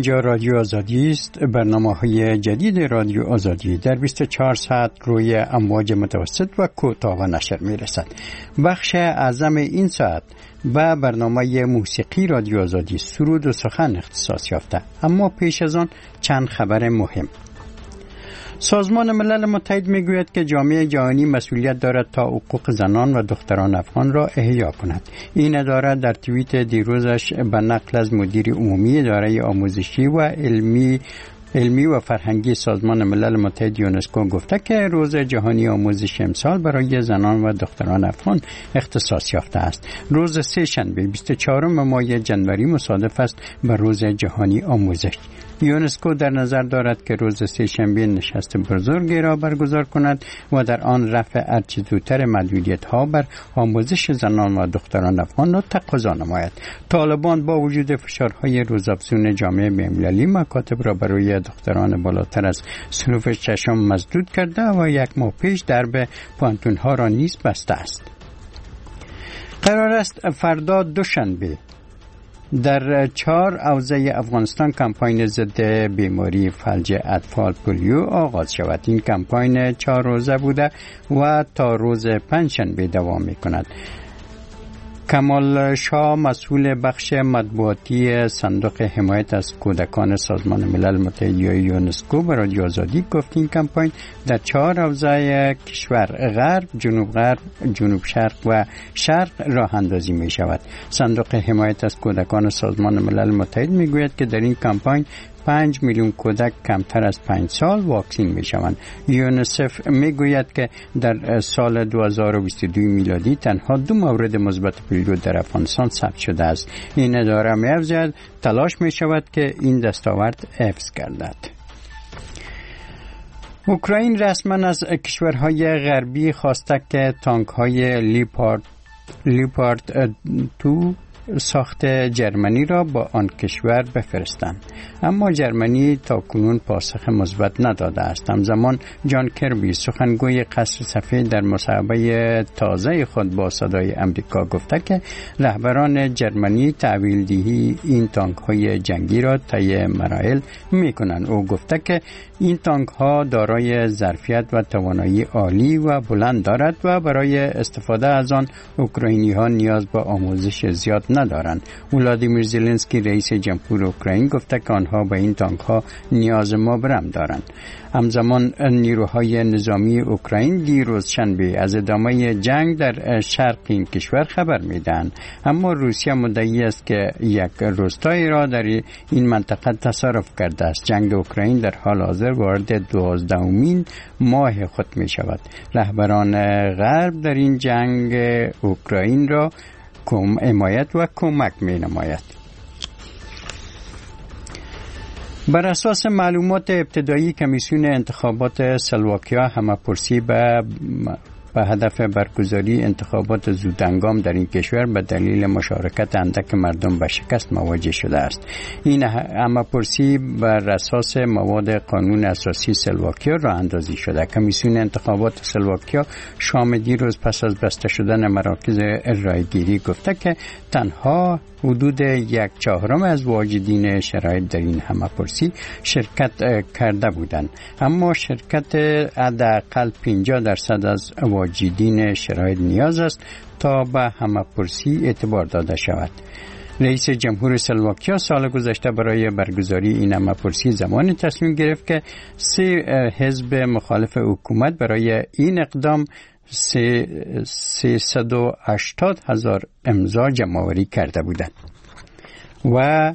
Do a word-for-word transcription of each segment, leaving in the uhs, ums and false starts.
اینجا رادیو آزادی است. برنامه‌های جدید رادیو آزادی در بیست و چهار ساعت روی امواج متوسط و کوتاه نشر می‌رسد. بخش اعظم این ساعت و برنامه موسیقی رادیو آزادی سرود و سخن اختصاص یافته. اما پیش از آن چند خبر مهم. سازمان ملل متحد میگوید که جامعه جهانی مسئولیت دارد تا حقوق زنان و دختران افغان را احیا کند. این اداره در توییت دیروزش به نقل از مدیر عمومی اداره آموزشی و علمی علمی و فرهنگی سازمان ملل متحد یونسکو گفته که روز جهانی آموزش امسال برای زنان و دختران افغان اختصاص یافته است. روز سه شنبه بیست و چهارم ماه جنوری مصادف است با روز جهانی آموزش. یونسکو در نظر دارد که روز سه شنبه نشست بزرگی را برگزار کند و در آن رفع هرچه زودتر محدودیت‌ها بر آموزش زنان و دختران افغان را تقاضا نماید. طالبان با وجود فشارهای روزافزون جامعه بین‌المللی مکاتب را برای دختران بالاتر از صنف ششم مسدود کرده و یک ماه پیش درب پانتون‌ها را نیز بسته است. قرار است فردا دوشنبه در چهار حوزه افغانستان کمپاین ضد بیماری فلج اطفال پولیو آغاز شود. این کمپاین چهار روزه بوده و تا روز پنجشنبه دوام می‌کند. کمال شاه مسئول بخش مطبوعاتی صندوق حمایت از کودکان سازمان ملل متحد یا یونسکو به رادیو آزادی گفت این کمپاین در چهار حوزه کشور غرب، جنوب غرب، جنوب شرق و شرق راه اندازی می شود. صندوق حمایت از کودکان سازمان ملل متحد می گوید که در این کمپاین پنج میلیون کودک کمتر از پنج سال واکسین می شوند. یونیسف می گوید که در سال دو هزار و بیست و دو میلادی تنها دو مورد مثبت پولیو در افغانستان ثبت شده است. این اداره می افزاید تلاش می شود که این دستاورد حفظ گردد. اوکراین رسما از کشورهای غربی خواسته که تانک‌های لیپارد لیپارد دو ساخت جرمنی را با آن کشور بفرستند، اما جرمنی تاکنون پاسخ مثبت نداده است. همزمان جان کربی سخنگوی قصر سفید در مصاحبه تازه خود با صدای امریکا گفته که رهبران جرمنی تحویل دهی این تانک های جنگی را طی مراحل می کنند. او گفته که این تانک ها دارای ظرفیت و توانایی عالی و بلند دارد و برای استفاده از آن اوکراینی ها نیاز به آموزش زیاد ندارند. ولادیمیر زلنسکی رئیس جمهور اوکراین گفته که آنها به این تانک ها نیاز مبرم دارند. همزمان نیروهای نظامی اوکراین دیروز شنبه از ادامه جنگ در شرق این کشور خبر میدهند، اما روسیه مدعی است که یک روستایی را در این منطقه تصرف کرده است. جنگ اوکراین در حال حاضر وارد دوازدهمین ماه خود می شود. رهبران غرب در این جنگ اوکراین را حمایت و کمک می نماید. بر اساس معلومات ابتدایی کمیسیون انتخابات اسلواکیا همه‌پرسی به به هدف برگزاری انتخابات زودهنگام در این کشور به دلیل مشارکت اندک مردم به شکست مواجه شده است. این همه‌پرسی بر اساس مواد قانون اساسی اسلواکیا راه اندازی شده. کمیسیون انتخابات اسلواکیا شام دیروز پس از بسته شدن مراکز رایگیری گفته که تنها حدود یک چهارم از واجدین شرایط در این همه‌پرسی شرکت کرده بودند، اما شرکت حداقل پنجاه درصد از واجدین شرایط نیاز است تا به همه‌پرسی اعتبار داده شود. رئیس جمهور اسلواکیا سال گذشته برای برگزاری این همه‌پرسی زمانی تصمیم گرفت که سه حزب مخالف حکومت برای این اقدام سیصد و هشتاد هزار امضا جمع‌آوری کرده بودند و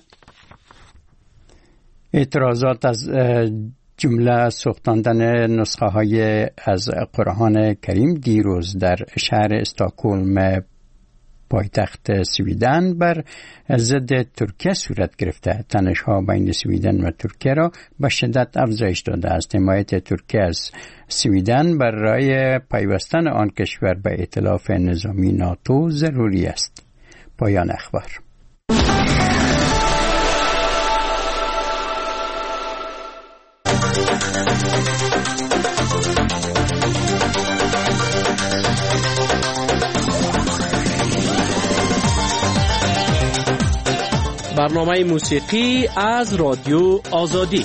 اعتراضات از جمله سوختاندن نسخه های از قرآن کریم دیروز در شهر استکهلم پایتخت سویدن بر ضد ترکیه صورت گرفته. تنش‌ها بین سویدن و ترکیه را به شدت افزایش داده است. حمایت ترکیه از سویدن برای پیوستن آن کشور به ائتلاف نظامی ناتو ضروری است. پایان اخبار. برنامه موسیقی از رادیو آزادی.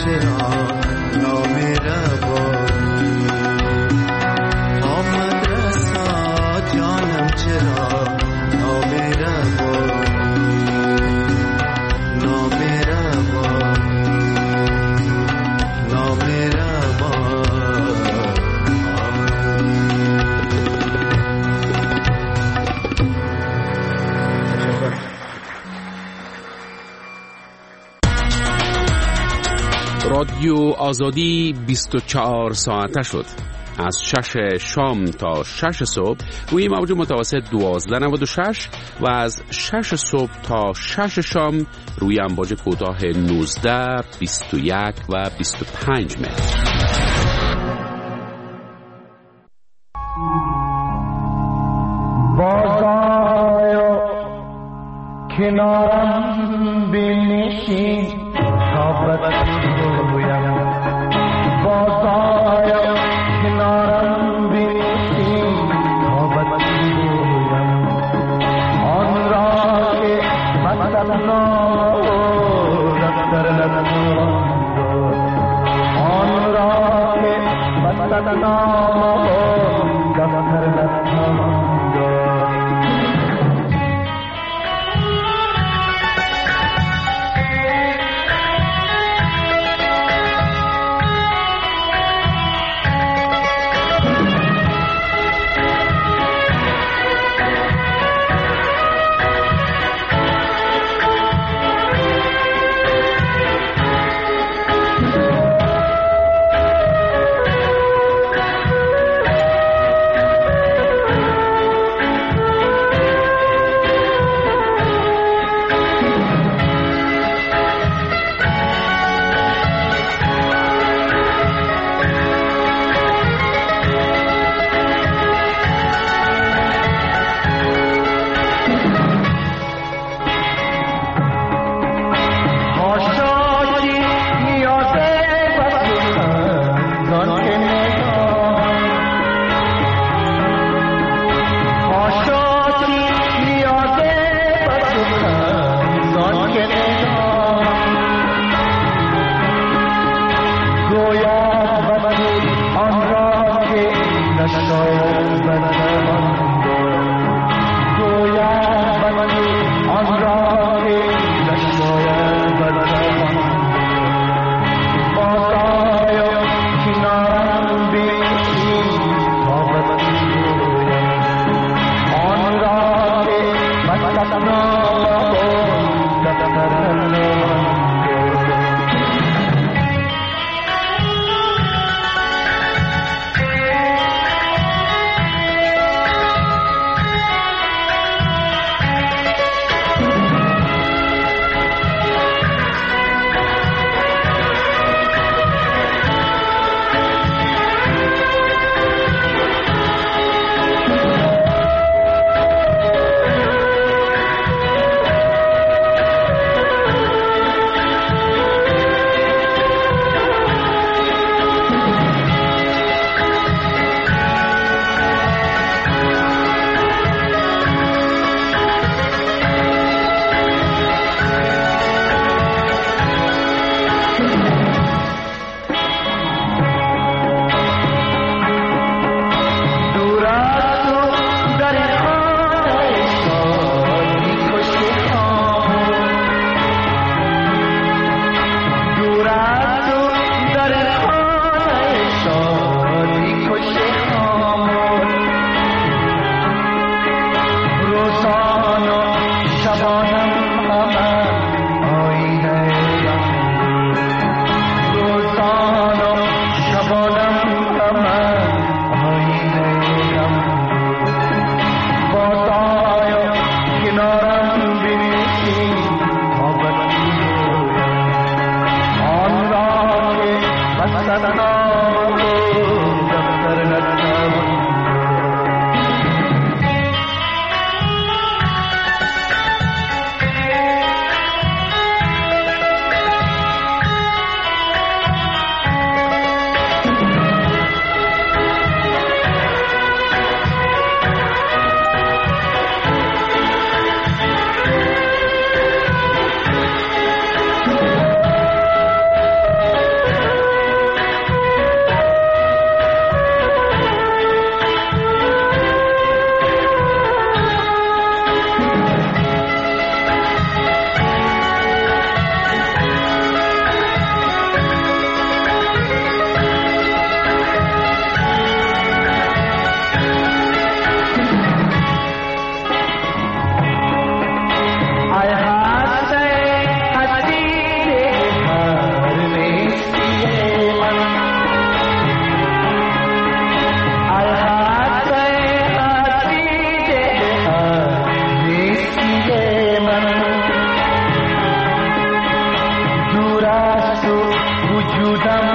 چرا نام روانی آمد رسا جانم چرا نام روانی نام روانی نام رادیو آزادی بیست و چهار ساعته شد. از شش شام تا شش صبح روی موج متوسط دوازده نود و شش و از شش صبح تا شش شام روی امواج کوتاه نوزده، بیست و یک و بیست و پنج متر. بازآیا کنارم بنشین تا بگویم بازآیا کنارم بنشین تا بگویم آن را که مطلنا دفتر نتوان آن را که مطلنا دفتر نتوان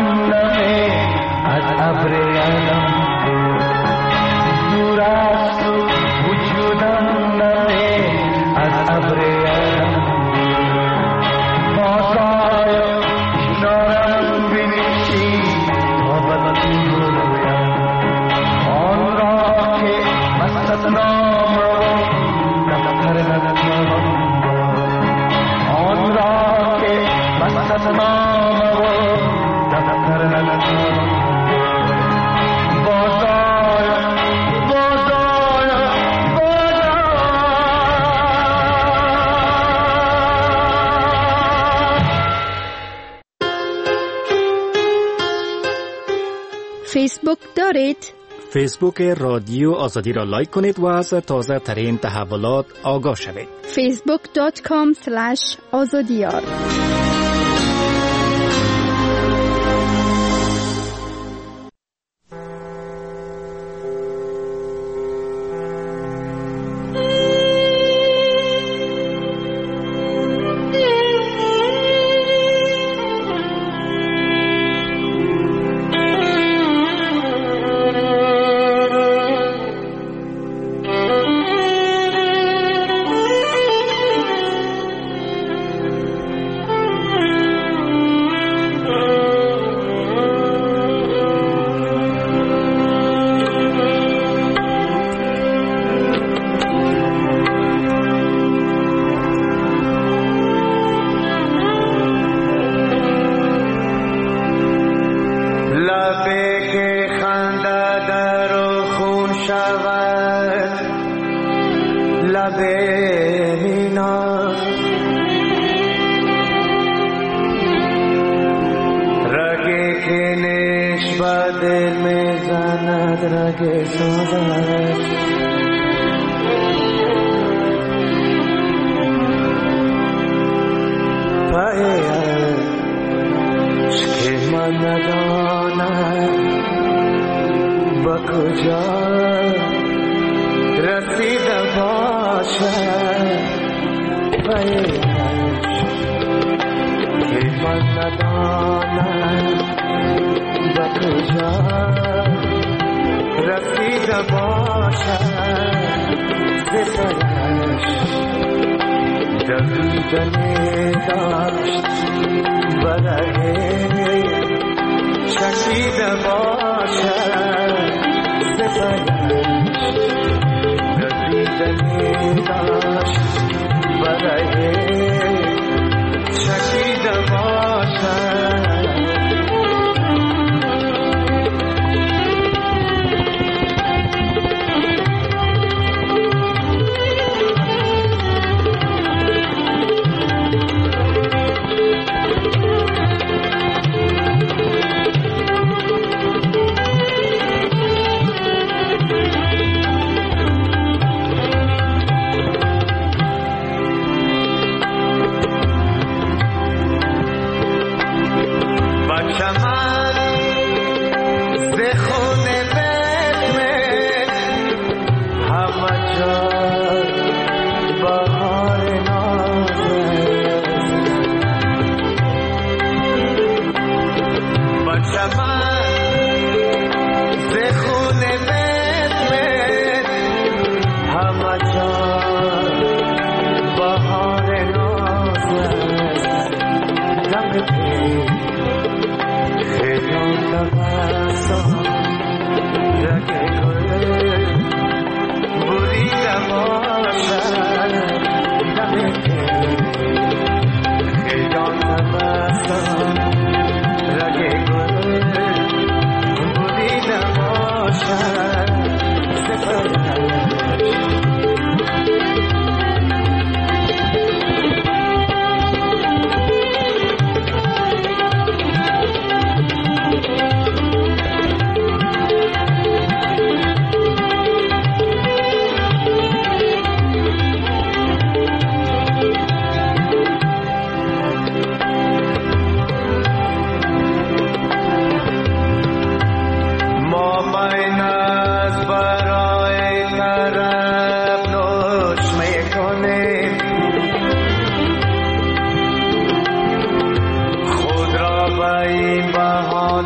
نمه از ابر علم دور است وجودم نمه از ابر علم بازای کنارم بنشین تا بدی رویم آن را که مست نام دفتر نکنم آن را که مست نام دفتر نکنم بازای بازای بازای فیسبوک دارید؟ فیسبوک رادیو آزادی را لایک کنید و از تازه ترین تحولات آگاه شوید. فیسبوک دات کام سلش آزادیار.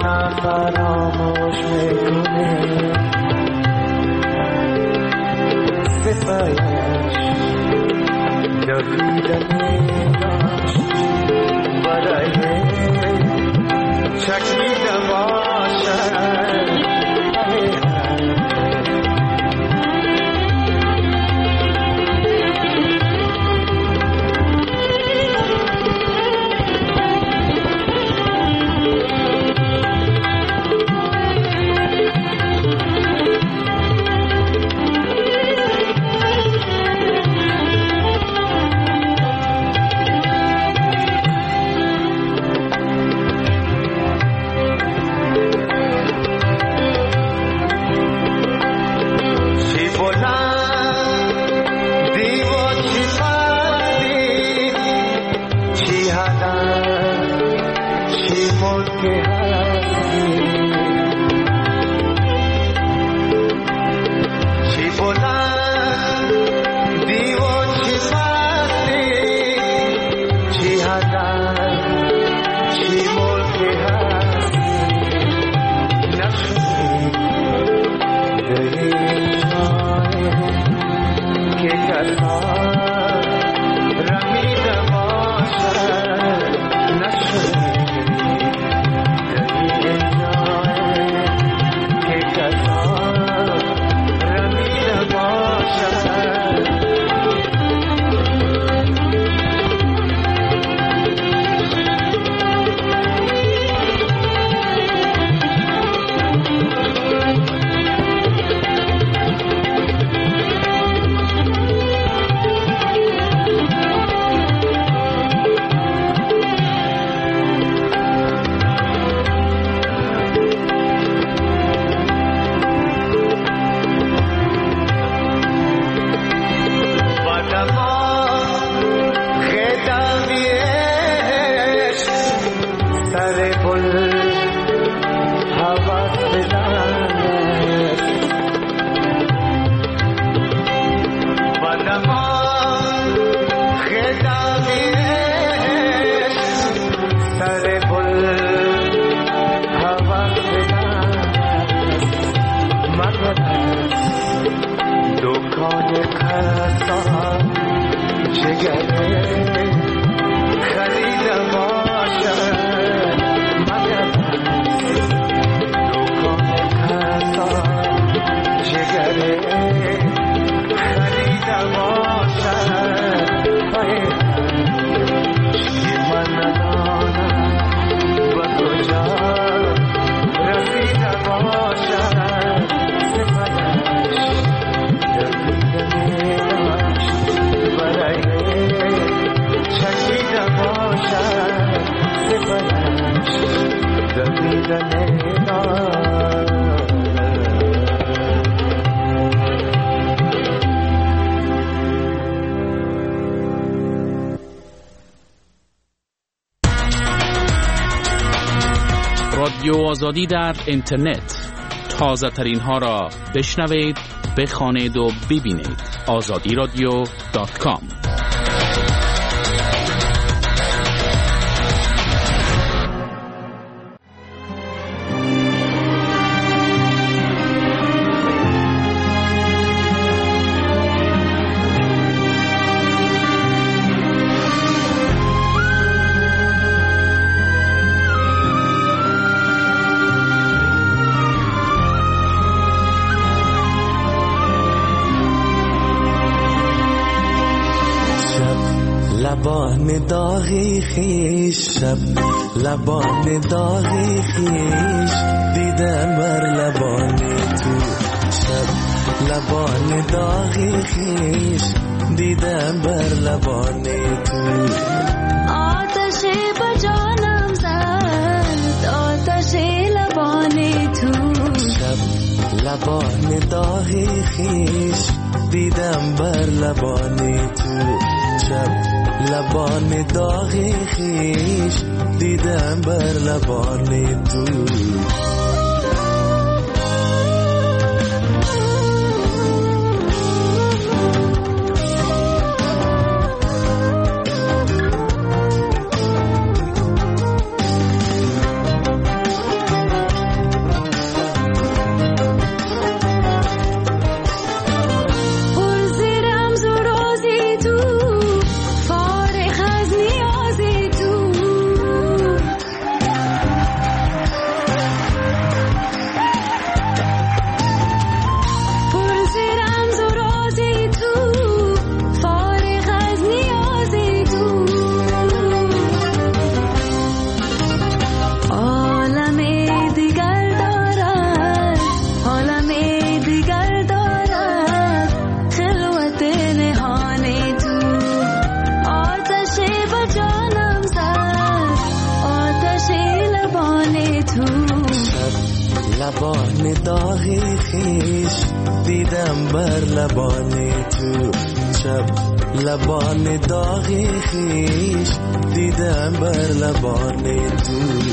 نه فراموش میکنه صفایش دویدن داشت برای چکیده باشد رادیو آزادی در اینترنت، تازه ترین ها را بشنوید، بخوانید و ببینید. آزادی رادیو دات کام. لبان داغی خیش، شب لبان داغی خیش، دیدم بر لبان تو. شب لبان داغی خیش، دیدم بر لبان تو. آتش به جانم زد، آتش لبان تو. شب لبان داغی خیش، دیدم بر لبان تو. شب لبان داغی خیش، دیدم بر لبان تو. لبان داغی خیش دیدم بر لبان تو شب لبان داغی خیش دیدم بر لبان تو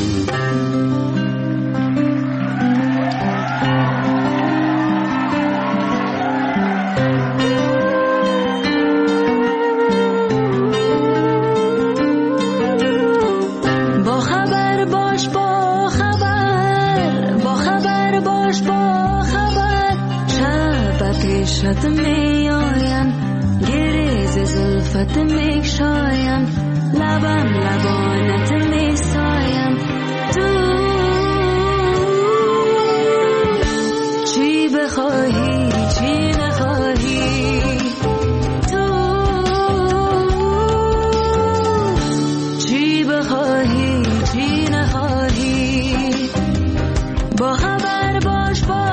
شد می آیم گریز زلفت می شایم لبم لبانت می سایم تو چی بخواهی چی نخواهی تو چی بخواهی چی نخواهی با خبر باش با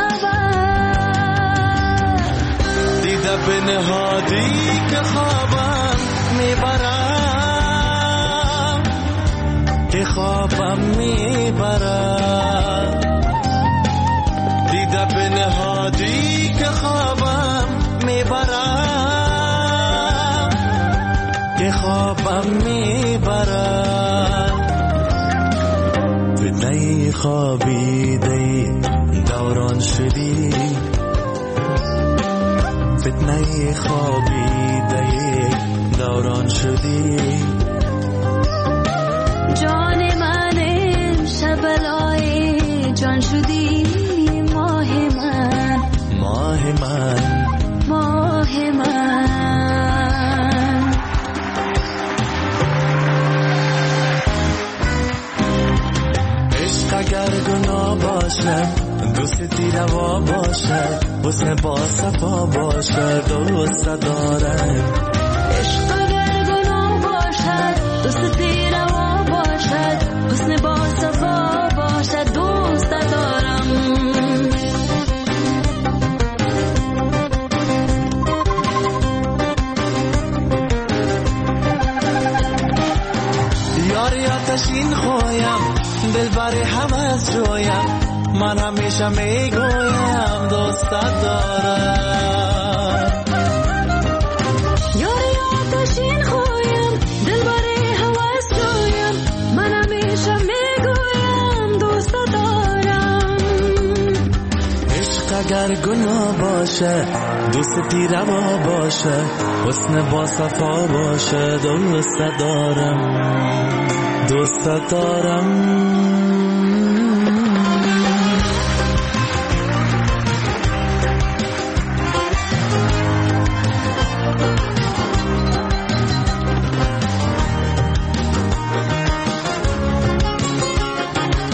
به نهادی که خوابم میبرم که خوابم میبرم دیده به نهادی که خوابم میبرم که خوابم میبرم فتنه خوابیده دوران شدی فتنه خوابیده دوران شدی جان من شبلای جان شدی ماه من ماه من ماه من عشق اگر گناه باشه دوستی روا باشد حسن با صفا باشد دوست دارم عشق اگر گناه باشد دوستی روا باشد حسن با صفا باشد دوست دارم یاری آتشین خویم دلبر حوض جویم من همیشه میگویم دوست دارم یاری آتشین خویم دلبر حوض جویم من همیشه میگویم دوست دارم عشق اگر گناه باشه دوستی روا باشه حسن با صفا باشه دوست دارم دوست دارم